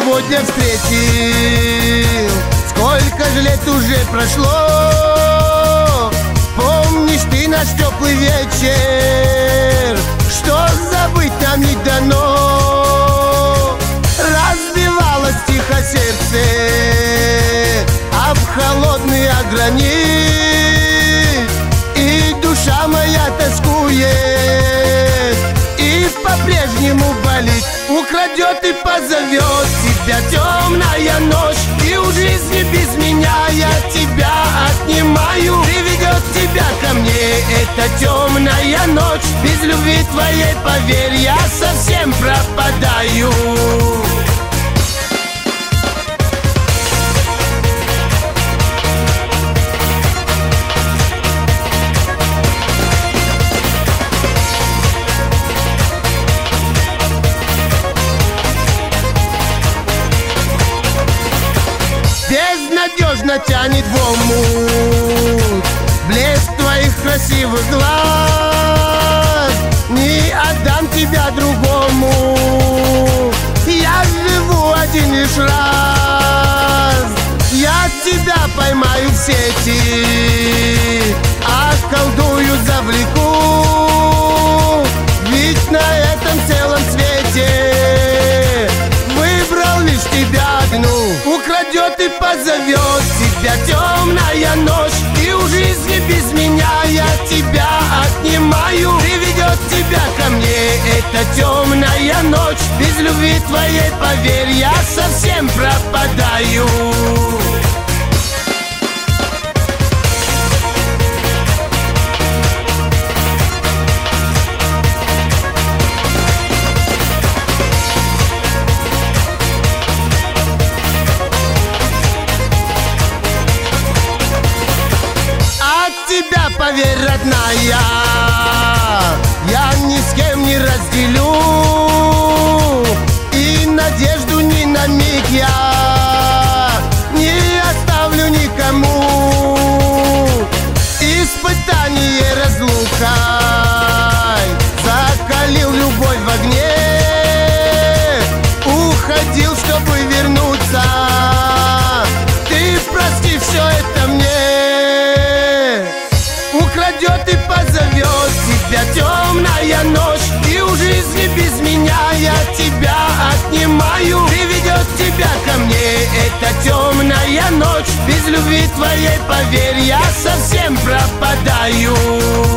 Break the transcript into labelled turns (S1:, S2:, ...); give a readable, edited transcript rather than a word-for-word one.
S1: сегодня встретил. Сколько же лет уже прошло, помнишь ты наш теплый вечер, что забыть нам не дано. Разбивалось тихо сердце об холодный гранит, и душа моя тоскует, и по-прежнему болит. Украдет и позовет тебя темная ночь, и у жизни без меня я тебя отнимаю. Приведет тебя ко мне эта темная ночь, без любви твоей, поверь, я совсем пропадаю. Безнадежно тянет в омут блеск твоих красивых глаз. Не отдам тебя другому, я живу один лишь раз. Я тебя поймаю в сети, околдую, завлеку, ведь на этом целом свете выбрал лишь тебя одну. Украдет и позовет тебя темная ночь, и у жизни без меня я тебя отнимаю. Приведет тебя ко мне эта темная ночь, без любви твоей, поверь, я совсем пропадаю. Тебя, поверь, родная, я ни с кем не разделю, и надежду ни на миг я не оставлю никому. Испытание разлукой закалил любовь в огне, уходил, чтобы вернуться. Ты прости все это мне. Украдет и позовет тебя темная ночь, и у жизни без меня я тебя отнимаю. Приведет тебя ко мне эта темная ночь, без любви твоей, поверь, я совсем пропадаю.